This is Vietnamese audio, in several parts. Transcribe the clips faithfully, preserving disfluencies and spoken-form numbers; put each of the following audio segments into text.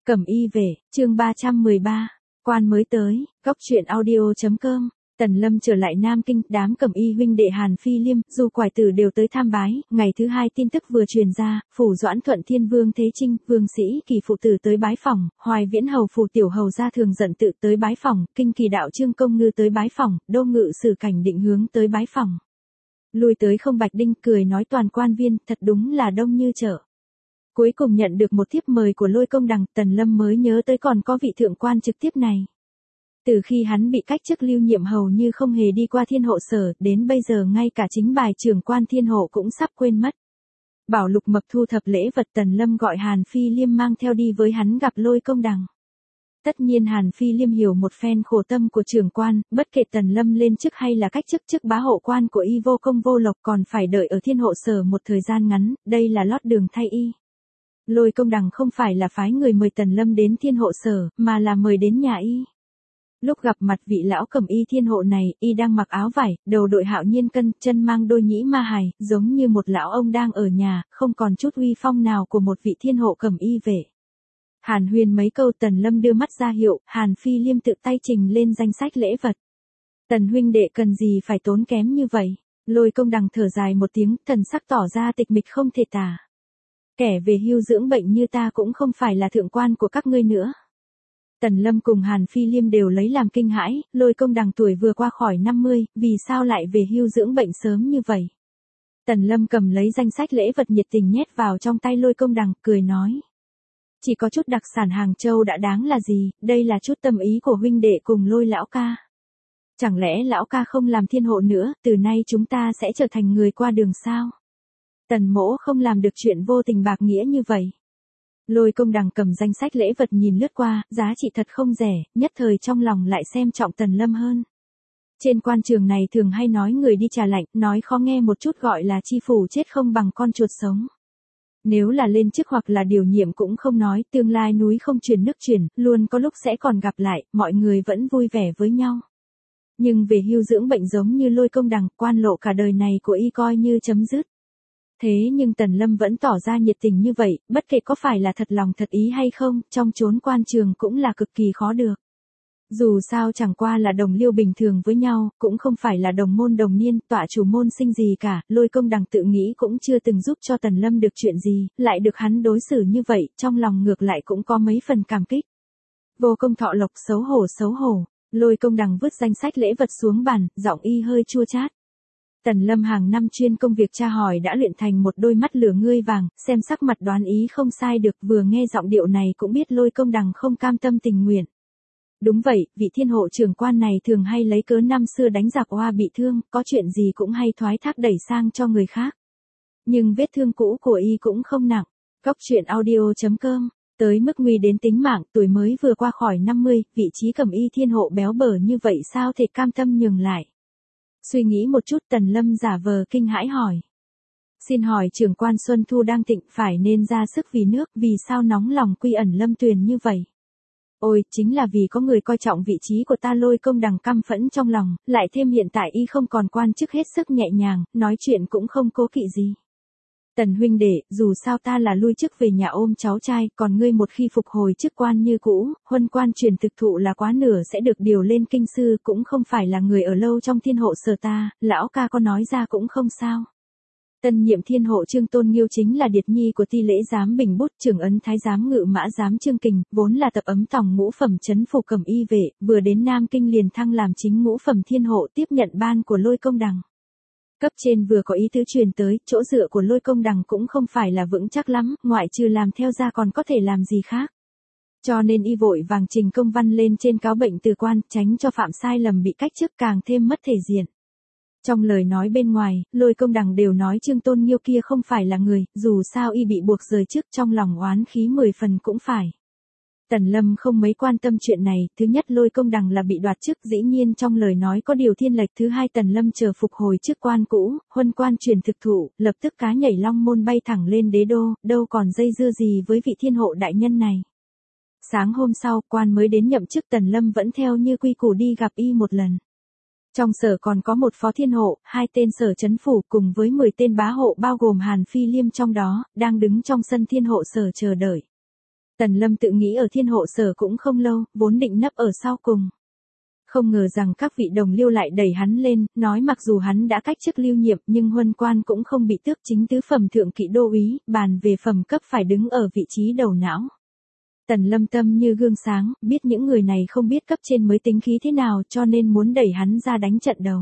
Cẩm y về, chương ba trăm mười ba, quan mới tới, góc truyện audio.com. Tần Lâm trở lại Nam Kinh, đám Cẩm y huynh đệ Hàn Phi Liêm, Du Quải Tử đều tới tham bái. Ngày thứ hai tin tức vừa truyền ra, phủ Doãn Thuận Thiên Vương Thế Trinh, Vương Sĩ Kỳ phụ tử tới bái phỏng, Hoài Viễn hầu phủ tiểu hầu gia Thường Giận tự tới bái phỏng, Kinh Kỳ đạo Trương Công Ngư tới bái phỏng, Đô Ngự Sử Cảnh Định Hướng tới bái phỏng. Lui tới không Bạch Đinh cười nói toàn quan viên, thật đúng là đông như chợ. Cuối cùng nhận được một thiếp mời của Lôi Công Đằng, Tần Lâm mới nhớ tới còn có vị thượng quan trực tiếp này. Từ khi hắn bị cách chức lưu nhiệm hầu như không hề đi qua Thiên Hộ Sở, đến bây giờ ngay cả chính bài trưởng quan Thiên Hộ cũng sắp quên mất. Bảo Lục Mập thu thập lễ vật, Tần Lâm gọi Hàn Phi Liêm mang theo đi với hắn gặp Lôi Công Đằng. Tất nhiên Hàn Phi Liêm hiểu một phen khổ tâm của trưởng quan, bất kể Tần Lâm lên chức hay là cách chức chức bá hộ quan của y vô công vô lộc còn phải đợi ở Thiên Hộ Sở một thời gian ngắn, đây là lót đường thay y. Lôi Công Đằng không phải là phái người mời Tần Lâm đến Thiên Hộ Sở, mà là mời đến nhà y. Lúc gặp mặt vị lão Cẩm y Thiên Hộ này, y đang mặc áo vải, đầu đội hạo nhiên cân, chân mang đôi nhĩ ma hài, giống như một lão ông đang ở nhà, không còn chút uy phong nào của một vị Thiên Hộ Cẩm y vệ. Hàn huyên mấy câu, Tần Lâm đưa mắt ra hiệu, Hàn Phi Liêm tự tay trình lên danh sách lễ vật. Tần huynh đệ cần gì phải tốn kém như vậy? Lôi Công Đằng thở dài một tiếng, thần sắc tỏ ra tịch mịch không thể tả. Kẻ về hưu dưỡng bệnh như ta cũng không phải là thượng quan của các ngươi nữa. Tần Lâm cùng Hàn Phi Liêm đều lấy làm kinh hãi, Lôi Công Đằng tuổi vừa qua khỏi năm mươi, vì sao lại về hưu dưỡng bệnh sớm như vậy? Tần Lâm cầm lấy danh sách lễ vật nhiệt tình nhét vào trong tay Lôi Công Đằng, cười nói. Chỉ có chút đặc sản Hàng Châu đã đáng là gì, đây là chút tâm ý của huynh đệ cùng Lôi lão ca. Chẳng lẽ lão ca không làm thiên hộ nữa, từ nay chúng ta sẽ trở thành người qua đường sao? Tần mỗ không làm được chuyện vô tình bạc nghĩa như vậy. Lôi Công Đằng cầm danh sách lễ vật nhìn lướt qua, giá trị thật không rẻ, nhất thời trong lòng lại xem trọng Tần Lâm hơn. Trên quan trường này thường hay nói người đi trà lạnh, nói khó nghe một chút gọi là chi phủ chết không bằng con chuột sống. Nếu là lên chức hoặc là điều nhiệm cũng không nói, tương lai núi không truyền nước truyền, luôn có lúc sẽ còn gặp lại, mọi người vẫn vui vẻ với nhau. Nhưng về hưu dưỡng bệnh giống như Lôi Công Đằng, quan lộ cả đời này của y coi như chấm dứt. Thế nhưng Tần Lâm vẫn tỏ ra nhiệt tình như vậy, bất kể có phải là thật lòng thật ý hay không, trong chốn quan trường cũng là cực kỳ khó được. Dù sao chẳng qua là đồng liêu bình thường với nhau, cũng không phải là đồng môn đồng niên, tọa chủ môn sinh gì cả, Lôi Công Đằng tự nghĩ cũng chưa từng giúp cho Tần Lâm được chuyện gì, lại được hắn đối xử như vậy, trong lòng ngược lại cũng có mấy phần cảm kích. Vô công thọ lộc, xấu hổ xấu hổ, Lôi Công Đằng vứt danh sách lễ vật xuống bàn, giọng y hơi chua chát. Tần Lâm hàng năm chuyên công việc tra hỏi đã luyện thành một đôi mắt lửa ngươi vàng, xem sắc mặt đoán ý không sai được, vừa nghe giọng điệu này cũng biết Lôi Công Đằng không cam tâm tình nguyện. Đúng vậy, vị thiên hộ trưởng quan này thường hay lấy cớ năm xưa đánh giặc oa bị thương, có chuyện gì cũng hay thoái thác đẩy sang cho người khác. Nhưng vết thương cũ của y cũng không nặng. Góc truyện audio.com, tới mức nguy đến tính mạng, tuổi mới vừa qua khỏi năm mươi, vị trí Cẩm y thiên hộ béo bở như vậy sao thể cam tâm nhường lại. Suy nghĩ một chút, Tần Lâm giả vờ kinh hãi hỏi. Xin hỏi trưởng quan Xuân Thu đang thịnh, phải nên ra sức vì nước, vì sao nóng lòng quy ẩn Lâm Tuyền như vậy? Ôi, chính là vì có người coi trọng vị trí của ta. Lôi Công Đằng căm phẫn trong lòng, lại thêm hiện tại y không còn quan chức hết sức nhẹ nhàng, nói chuyện cũng không cố kỵ gì. Tần huynh đệ, dù sao ta là lui chức về nhà ôm cháu trai, còn ngươi một khi phục hồi chức quan như cũ, huân quan truyền thực thụ là quá nửa sẽ được điều lên kinh sư, cũng không phải là người ở lâu trong Thiên Hộ Sở ta, lão ca có nói ra cũng không sao. Tân nhiệm Thiên Hộ Trương Tôn Nghiêu chính là điệt nhi của Ti lễ giám Bình Bút, trưởng ấn thái giám Ngự Mã giám Trương Kình, vốn là tập ấm tòng ngũ phẩm trấn phủ Cẩm y vệ, vừa đến Nam Kinh liền thăng làm chính ngũ phẩm Thiên Hộ, tiếp nhận ban của Lôi Công Đằng. Cấp trên vừa có ý tứ truyền tới, chỗ dựa của Lôi Công Đằng cũng không phải là vững chắc lắm, ngoại trừ làm theo ra còn có thể làm gì khác. Cho nên y vội vàng trình công văn lên trên cáo bệnh từ quan, tránh cho phạm sai lầm bị cách chức càng thêm mất thể diện. Trong lời nói bên ngoài, Lôi Công Đằng đều nói Trương Tôn Nghiêu kia không phải là người, dù sao y bị buộc rời chức, trong lòng oán khí mười phần cũng phải. Tần Lâm không mấy quan tâm chuyện này, thứ nhất Lôi Công Đằng là bị đoạt chức, dĩ nhiên trong lời nói có điều thiên lệch, thứ hai Tần Lâm chờ phục hồi chức quan cũ, huân quan truyền thực thụ, lập tức cá nhảy long môn bay thẳng lên đế đô, đâu còn dây dưa gì với vị thiên hộ đại nhân này. Sáng hôm sau, quan mới đến nhậm chức, Tần Lâm vẫn theo như quy củ đi gặp y một lần. Trong sở còn có một phó thiên hộ, hai tên sở trấn phủ cùng với mười tên bá hộ bao gồm Hàn Phi Liêm trong đó, đang đứng trong sân Thiên Hộ Sở chờ đợi. Tần Lâm tự nghĩ ở thiên hộ sở cũng không lâu, vốn định nấp ở sau cùng. Không ngờ rằng các vị đồng liêu lại đẩy hắn lên, nói mặc dù hắn đã cách chức lưu nhiệm nhưng huân quan cũng không bị tước chính tứ phẩm thượng kỵ đô úy, bàn về phẩm cấp phải đứng ở vị trí đầu não. Tần Lâm tâm như gương sáng, biết những người này không biết cấp trên mới tính khí thế nào cho nên muốn đẩy hắn ra đánh trận đầu.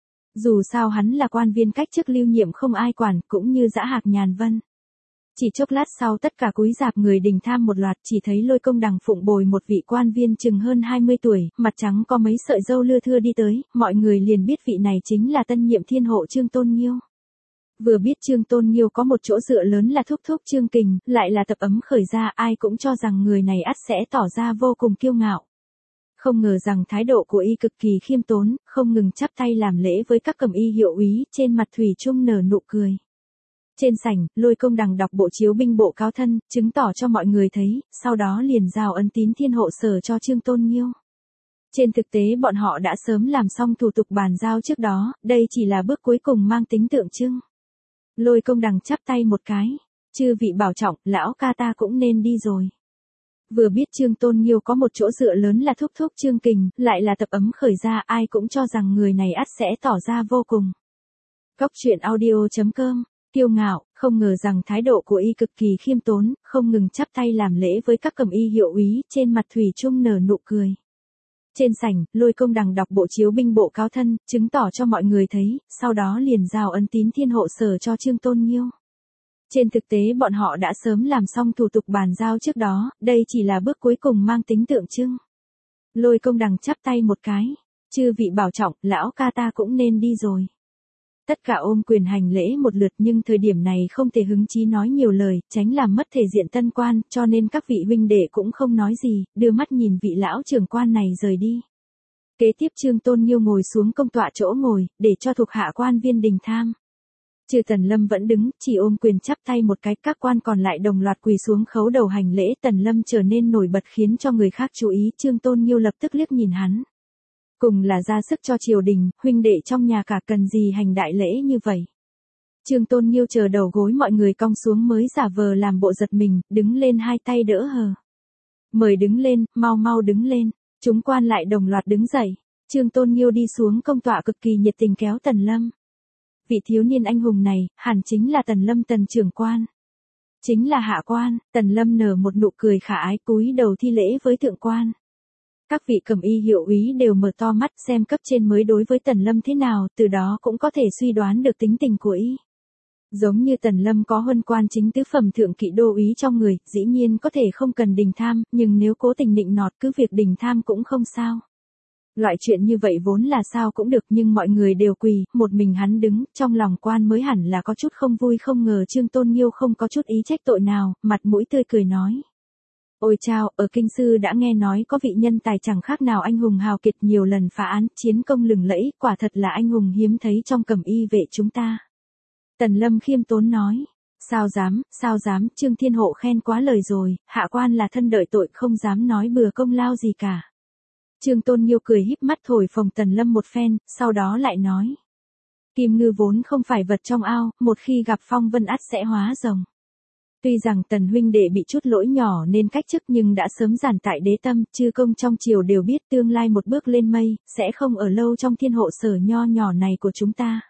Dù sao hắn là quan viên cách chức lưu nhiệm không ai quản, cũng như Dã Hạc Nhàn Vân. Chỉ chốc lát sau tất cả cúi rạp người đình tham một loạt, chỉ thấy Lôi Công Đằng phụng bồi một vị quan viên chừng hơn hai mươi tuổi, mặt trắng có mấy sợi râu lưa thưa đi tới, mọi người liền biết vị này chính là tân nhiệm thiên hộ Trương Tôn Nghiêu. Vừa biết Trương Tôn Nghiêu có một chỗ dựa lớn là thúc thúc Trương Kình, lại là tập ấm khởi ra, ai cũng cho rằng người này ắt sẽ tỏ ra vô cùng kiêu ngạo. Không ngờ rằng thái độ của y cực kỳ khiêm tốn, không ngừng chắp tay làm lễ với các cầm y hiệu úy, trên mặt thủy chung nở nụ cười. Trên sảnh, Lôi Công Đằng đọc bộ chiếu binh bộ cáo thân, chứng tỏ cho mọi người thấy, sau đó liền giao ấn tín thiên hộ sở cho Trương Tôn Nghiêu. Trên thực tế bọn họ đã sớm làm xong thủ tục bàn giao trước đó, đây chỉ là bước cuối cùng mang tính tượng trưng. Lôi Công Đằng chắp tay một cái, chư vị bảo trọng, lão ca ta cũng nên đi rồi. Vừa biết Trương Tôn Nghiêu có một chỗ dựa lớn là thúc thúc Trương Kình, lại là tập ấm khởi ra, ai cũng cho rằng người này ắt sẽ tỏ ra vô cùng. Cóc truyện audio chấm com, kiêu ngạo, không ngờ rằng thái độ của y cực kỳ khiêm tốn, không ngừng chắp tay làm lễ với các cầm y hiệu úy, trên mặt thủy chung nở nụ cười. Trên sảnh, Lôi Công Đằng đọc bộ chiếu binh bộ cáo thân, chứng tỏ cho mọi người thấy, sau đó liền giao ấn tín thiên hộ sở cho Trương Tôn Nghiêu. Trên thực tế bọn họ đã sớm làm xong thủ tục bàn giao trước đó, đây chỉ là bước cuối cùng mang tính tượng trưng. Lôi Công Đằng chắp tay một cái, chư vị bảo trọng, lão ca ta cũng nên đi rồi. Tất cả ôm quyền hành lễ một lượt nhưng thời điểm này không thể hứng chí nói nhiều lời, tránh làm mất thể diện tân quan, cho nên các vị huynh đệ cũng không nói gì, đưa mắt nhìn vị lão trưởng quan này rời đi. Kế tiếp Trương Tôn Nghiêu ngồi xuống công tọa chỗ ngồi, để cho thuộc hạ quan viên đình tham. Trừ Tần Lâm vẫn đứng, chỉ ôm quyền chắp tay một cái, các quan còn lại đồng loạt quỳ xuống khấu đầu hành lễ. Tần Lâm trở nên nổi bật khiến cho người khác chú ý, Trương Tôn Nghiêu lập tức liếc nhìn hắn. Cùng là ra sức cho triều đình, huynh đệ trong nhà cả cần gì hành đại lễ như vậy. Trương Tôn Nghiêu chờ đầu gối mọi người cong xuống mới giả vờ làm bộ giật mình, đứng lên hai tay đỡ hờ. Mời đứng lên, mau mau đứng lên, chúng quan lại đồng loạt đứng dậy. Trương Tôn Nghiêu đi xuống công tọa cực kỳ nhiệt tình kéo Tần Lâm. Vị thiếu niên anh hùng này, hẳn chính là Tần Lâm Tần trưởng quan. Chính là hạ quan. Tần Lâm nở một nụ cười khả ái cúi đầu thi lễ với thượng quan. Các vị cầm y hiệu úy đều mở to mắt xem cấp trên mới đối với Tần Lâm thế nào, từ đó cũng có thể suy đoán được tính tình của y. Giống như Tần Lâm có huân quan chính tứ phẩm thượng kỵ đô úy trong người, dĩ nhiên có thể không cần đình tham, nhưng nếu cố tình nịnh nọt cứ việc đình tham cũng không sao. Loại chuyện như vậy vốn là sao cũng được nhưng mọi người đều quỳ, một mình hắn đứng, trong lòng quan mới hẳn là có chút không vui, không ngờ Trương Tôn Nghiêu không có chút ý trách tội nào, mặt mũi tươi cười nói. Ôi chao, ở kinh sư đã nghe nói có vị nhân tài chẳng khác nào anh hùng hào kiệt nhiều lần phá án, chiến công lừng lẫy, quả thật là anh hùng hiếm thấy trong cầm y vệ chúng ta. Tần Lâm khiêm tốn nói. Sao dám, sao dám, Trương Thiên Hộ khen quá lời rồi, hạ quan là thân đợi tội không dám nói bừa công lao gì cả. Trương Tôn Nghiêu cười híp mắt thổi phồng Tần Lâm một phen, sau đó lại nói. Kim ngư vốn không phải vật trong ao, một khi gặp phong vân ắt sẽ hóa rồng. Tuy rằng Tần huynh đệ bị chút lỗi nhỏ nên cách chức nhưng đã sớm giản tại đế tâm, chư công trong triều đều biết tương lai một bước lên mây, sẽ không ở lâu trong thiên hộ sở nho nhỏ này của chúng ta.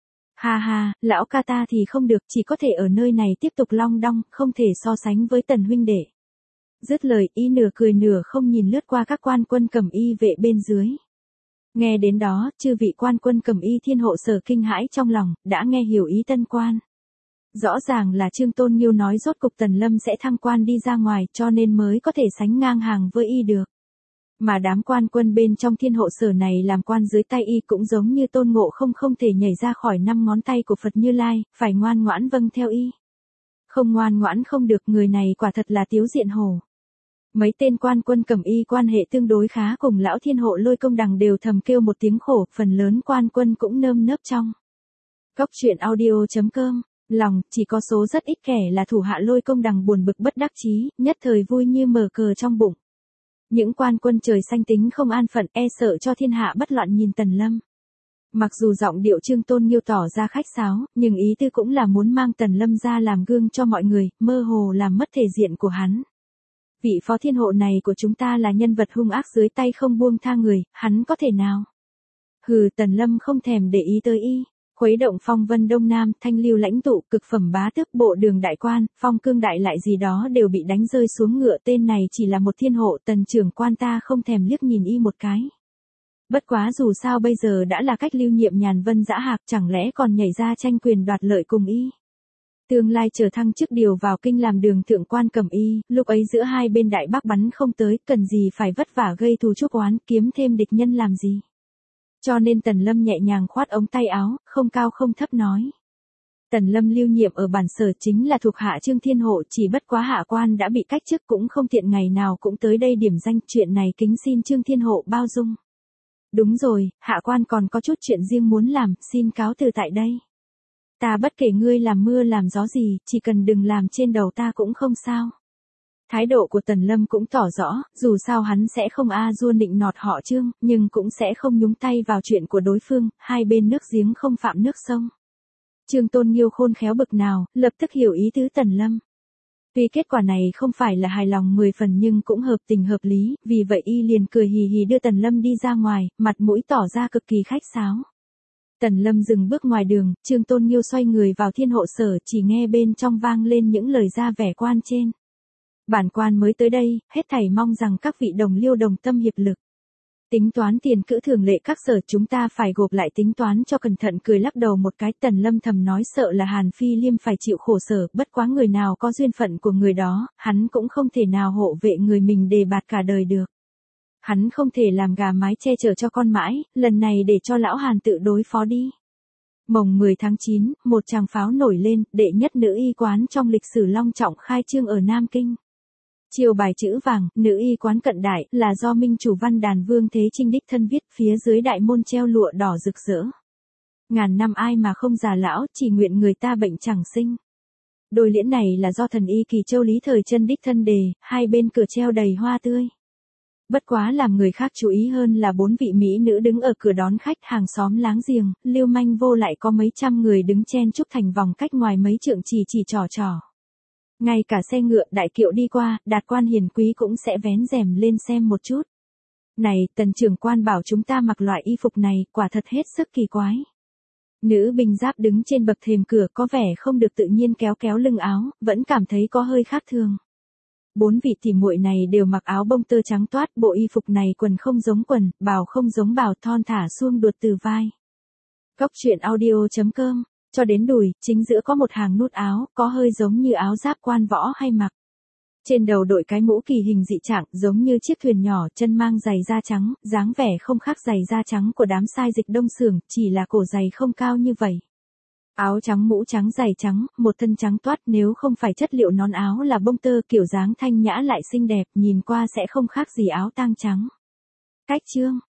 Ha ha, lão ca ta thì không được, chỉ có thể ở nơi này tiếp tục long đong, không thể so sánh với Tần huynh đệ. Dứt lời, y nửa cười nửa không nhìn lướt qua các quan quân cầm y vệ bên dưới. Nghe đến đó, chư vị quan quân cầm y thiên hộ sở kinh hãi trong lòng, đã nghe hiểu ý tân quan. Rõ ràng là Trương Tôn Nghiêu nói rốt cục Tần Lâm sẽ thăng quan đi ra ngoài cho nên mới có thể sánh ngang hàng với y được. Mà đám quan quân bên trong thiên hộ sở này làm quan dưới tay y cũng giống như Tôn Ngộ Không không thể nhảy ra khỏi năm ngón tay của Phật Như Lai, phải ngoan ngoãn vâng theo y. Không ngoan ngoãn không được, người này quả thật là tiếu diện hổ. Mấy tên quan quân cầm y quan hệ tương đối khá cùng lão thiên hộ Lôi Công Đằng đều thầm kêu một tiếng khổ, phần lớn quan quân cũng nơm nớp trong. Cóc truyện audio chấm com, lòng, chỉ có số rất ít kẻ là thủ hạ Lôi Công Đằng buồn bực bất đắc chí, nhất thời vui như mở cờ trong bụng. Những quan quân trời xanh tính không an phận, e sợ cho thiên hạ bất loạn nhìn Tần Lâm. Mặc dù giọng điệu Trương Tôn Nghiêu tỏ ra khách sáo, nhưng ý tư cũng là muốn mang Tần Lâm ra làm gương cho mọi người, mơ hồ làm mất thể diện của hắn. vị phó thiên hộ này của chúng ta là nhân vật hung ác dưới tay không buông tha người, hắn có thể nào? Hừ, Tần Lâm không thèm để ý tới y. Khuấy động phong vân đông nam, thanh lưu lãnh tụ, cực phẩm bá tước, bộ đường đại quan, phong cương đại lại gì đó đều bị đánh rơi xuống ngựa. Tên này chỉ là một thiên hộ, Tần trưởng quan ta không thèm liếc nhìn y một cái. Bất quá dù sao bây giờ đã là cách lưu nhiệm nhàn vân dã hạc, chẳng lẽ còn nhảy ra tranh quyền đoạt lợi cùng y. Tương lai chờ thăng chức điều vào kinh làm đường thượng quan cầm y, lúc ấy giữa hai bên đại bác bắn không tới, cần gì phải vất vả gây thù chuốc oán, kiếm thêm địch nhân làm gì. Cho nên Tần Lâm nhẹ nhàng khoát ống tay áo, không cao không thấp nói. Tần Lâm lưu nhiệm ở bản sở chính là thuộc hạ Trương Thiên Hộ, chỉ bất quá hạ quan đã bị cách chức cũng không tiện ngày nào cũng tới đây điểm danh, chuyện này kính xin Trương Thiên Hộ bao dung. Đúng rồi, hạ quan còn có chút chuyện riêng muốn làm, xin cáo từ tại đây. Ta bất kể ngươi làm mưa làm gió gì, chỉ cần đừng làm trên đầu ta cũng không sao. Thái độ của Tần Lâm cũng tỏ rõ, dù sao hắn sẽ không a dua nịnh nọt họ Trương, nhưng cũng sẽ không nhúng tay vào chuyện của đối phương, hai bên nước giếng không phạm nước sông. Trương Tôn Nghiêu khôn khéo bực nào, lập tức hiểu ý tứ Tần Lâm. Tuy kết quả này không phải là hài lòng mười phần nhưng cũng hợp tình hợp lý, vì vậy y liền cười hì hì đưa Tần Lâm đi ra ngoài, mặt mũi tỏ ra cực kỳ khách sáo. Tần Lâm dừng bước ngoài đường, Trương Tôn Nghiêu xoay người vào thiên hộ sở, chỉ nghe bên trong vang lên những lời ra vẻ quan trên. Bản quan mới tới đây, hết thảy mong rằng các vị đồng liêu đồng tâm hiệp lực. Tính toán tiền cữ thường lệ các sở chúng ta phải gộp lại tính toán cho cẩn thận, cười lắc đầu một cái. Tần Lâm thầm nói sợ là Hàn Phi Liêm phải chịu khổ sở, bất quá người nào có duyên phận của người đó, hắn cũng không thể nào hộ vệ người mình đề bạt cả đời được. Hắn không thể làm gà mái che chở cho con mãi, lần này để cho lão Hàn tự đối phó đi. Mồng mười tháng chín, một tràng pháo nổi lên, đệ nhất nữ y quán trong lịch sử long trọng khai trương ở Nam Kinh. Chiều bài chữ vàng, nữ y quán cận đại, là do minh chủ Văn Đàn Vương Thế Trinh đích thân viết, phía dưới đại môn treo lụa đỏ rực rỡ. Ngàn năm ai mà không già lão, chỉ nguyện người ta bệnh chẳng sinh. Đôi liễn này là do thần y Kỳ Châu Lý Thời Chân đích thân đề, hai bên cửa treo đầy hoa tươi. Bất quá làm người khác chú ý hơn là bốn vị mỹ nữ đứng ở cửa đón khách, hàng xóm láng giềng, lưu manh vô lại có mấy trăm người đứng chen chúc thành vòng cách ngoài mấy trượng chỉ chỉ trò trò. Ngay cả xe ngựa đại kiệu đi qua, đạt quan hiền quý cũng sẽ vén rèm lên xem một chút. Này, Tần trưởng quan bảo chúng ta mặc loại y phục này, quả thật hết sức kỳ quái. Nữ binh giáp đứng trên bậc thềm cửa có vẻ không được tự nhiên kéo kéo lưng áo, vẫn cảm thấy có hơi khác thường. Bốn vị tỉ muội này đều mặc áo bông tơ trắng toát, bộ y phục này quần không giống quần, bào không giống bào, thon thả suông đuột từ vai. Góc truyện audio chấm com, cho đến đùi, chính giữa có một hàng nút áo, có hơi giống như áo giáp quan võ hay mặc. Trên đầu đội cái mũ kỳ hình dị trạng, giống như chiếc thuyền nhỏ, chân mang giày da trắng, dáng vẻ không khác giày da trắng của đám sai dịch Đông Xưởng, chỉ là cổ giày không cao như vậy. Áo trắng mũ trắng giày trắng, một thân trắng toát, nếu không phải chất liệu nón áo là bông tơ, kiểu dáng thanh nhã lại xinh đẹp, nhìn qua sẽ không khác gì áo tang trắng. Cách chương